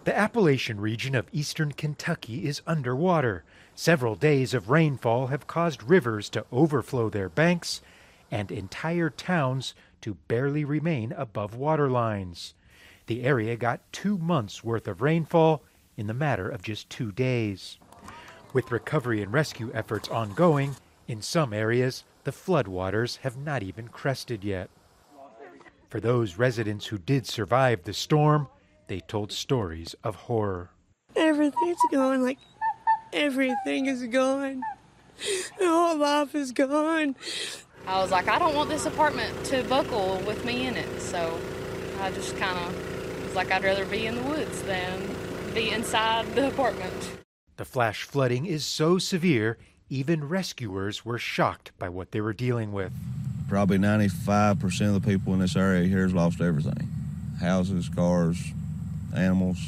The Appalachian region of eastern Kentucky is underwater. Several days of rainfall have caused rivers to overflow their banks and entire towns to barely remain above water lines. The area got 2 months' worth of rainfall in the matter of just 2 days. With recovery and rescue efforts ongoing, in some areas, the floodwaters have not even crested yet. For those residents who did survive the storm, they told stories of horror. Everything's gone, like everything is gone. The whole life is gone. I was like, I don't want this apartment to buckle with me in it, so I just kind of was like, I'd rather be in the woods than be inside the apartment. The flash flooding is so severe, even rescuers were shocked by what they were dealing with. Probably 95% of the people in this area here has lost everything. Houses, cars, animals.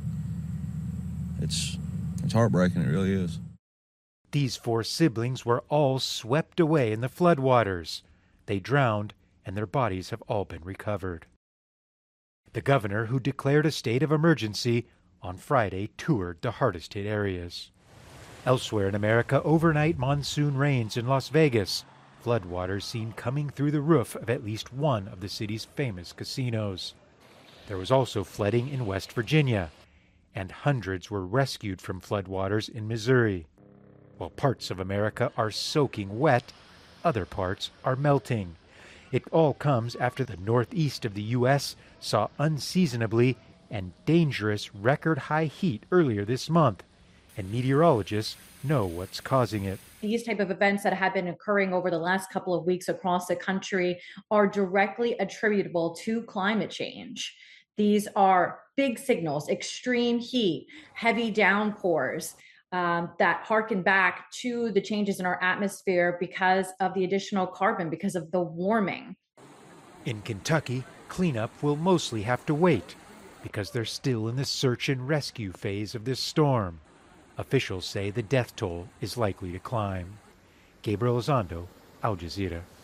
It's heartbreaking, it really is. These 4 siblings were all swept away in the floodwaters. They drowned, and their bodies have all been recovered. The governor, who declared a state of emergency, on Friday toured the hardest hit areas. Elsewhere in America, overnight monsoon rains in Las Vegas. Floodwaters seen coming through the roof of at least one of the city's famous casinos. There was also flooding in West Virginia, and hundreds were rescued from floodwaters in Missouri. While parts of America are soaking wet, other parts are melting. It all comes after the northeast of the U.S. saw unseasonably and dangerous record-high heat earlier this month, and meteorologists know what's causing it. These type of events that have been occurring over the last couple of weeks across the country are directly attributable to climate change. These are big signals, extreme heat, heavy downpours, that harken back to the changes in our atmosphere because of the additional carbon, because of the warming. In Kentucky, cleanup will mostly have to wait because they're still in the search and rescue phase of this storm. Officials say the death toll is likely to climb. Gabriel Elizondo, Al Jazeera.